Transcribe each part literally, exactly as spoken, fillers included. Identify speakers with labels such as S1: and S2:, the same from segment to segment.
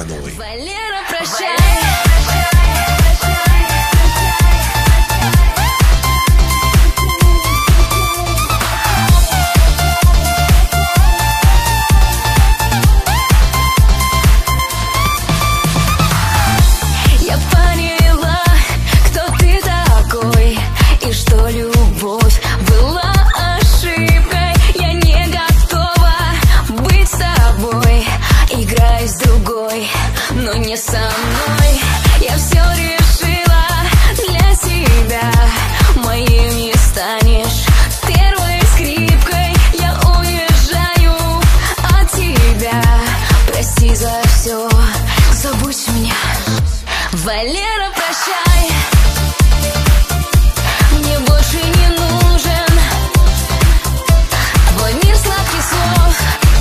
S1: Ивановой.
S2: Валера, прощай. Я поняла, кто ты такой, и что любовь была ошибкой. Я не готова быть с тобой. Играй с другой, но не со мной. Я все решила для себя. Моим не станешь первой скрипкой. Я уезжаю от тебя. Прости за все, забудь меня. Валера, прощай. Мне больше не нужен твой мир сладких слов,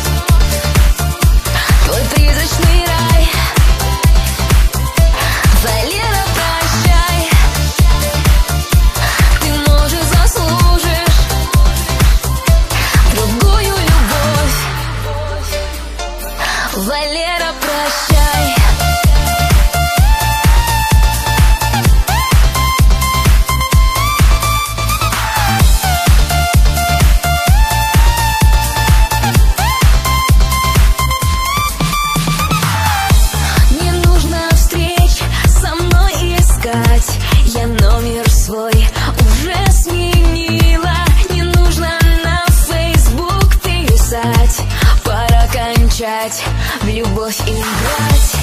S2: твой призрачный рай. Валера, прощай. Ты, может, заслужишь другую любовь. Валера, прощай. Я номер свой уже сменила. Не нужно на Facebook писать. Пора кончать в любовь играть.